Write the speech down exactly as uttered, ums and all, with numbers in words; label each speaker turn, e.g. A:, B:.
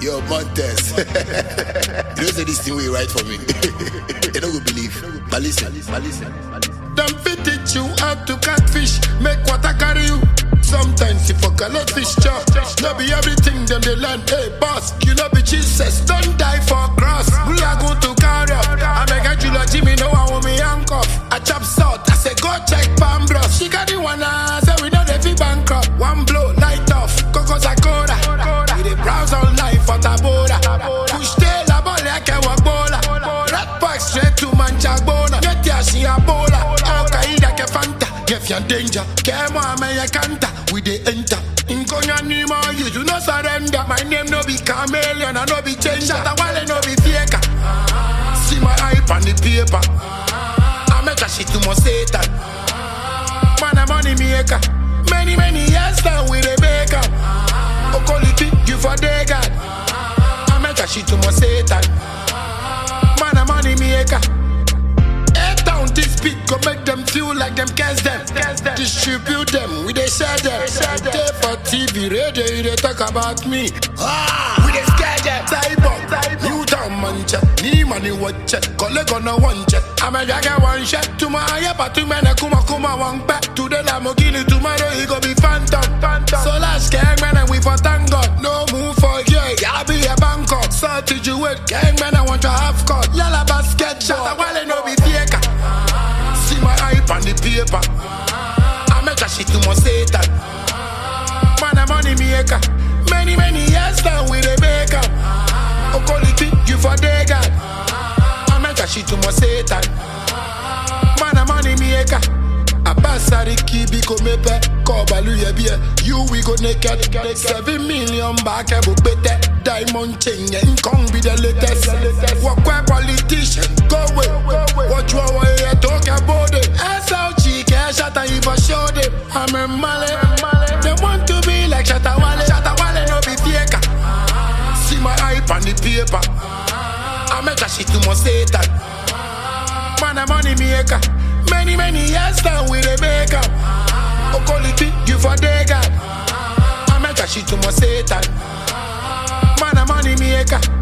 A: Yo, Montes. You don't say this thing will right for me. They don't go believe. But listen, but listen. Them fit it you out to catfish. Make water carry you. Sometimes you fuck a let fish chop. No be everything them they learn. Hey boss, you know be Jesus. Don't die for cross. We are going to carry up. I make a Julia Jimmy know I want me handcuff. I chop salt. I say go check palm bros. She got the one I say we know they feel bankrupt. One blow, light off. Coco's a coda. We dey browse all night for Tabora. Push tail a ball like a wabola. Rat pack straight to Manchagona. Get ya she a bola. Al Qaeda ke Fanta. If you're danger, come on me a canta. We dey enter. In Konya Nima, you do not surrender. My name no be chameleon, I no be changer. That wale no be faker. See my hype on the paper. I make a shit to my Satan. Man a money maker. Many many years now we dey make up. Okoliti you for day God. I make a shit to my Satan. Man a money maker. Head down this beat go make them feel like them cast them. Distribute them, we they share them. They for T V, radio, they talk about me. Ah, we they scare them. Cyborg, New Town mancha, ni money watch it. Collect on a one check. I'm a jaga one shot. Tomorrow, yeah, but to man a kuma kuma one back. Today, Lamborghini, tomorrow, he go be phantom. So last gang man, and we for thank God. No move for yeah, I'll be a Bangkok. So did you wait, gang man, I want to have cut. Yalla basket shot, I want no be faker. See my hype on the paper. I make a shit to my Satan. Man a money maker. Many many years now we dey make up. Okoliti you for day God. I make a shit to my Satan. Man a money maker. Abasari kibi ko mepe. Kobalu ye biye. You we go naked. Seven million back a book better. Diamond chain and come be the latest. Walk where politician go away. What you are here talk about it. Ass out cheek, shatter you for show them. I'm a male. They want to be like Shatawale. Shatawale no be faker. See my hype on the paper. I make a shit to my Satan. Man a money maker. Many many years now we dey make up. Okoliti you for day God. I make a shit to my Satan. Man a money maker.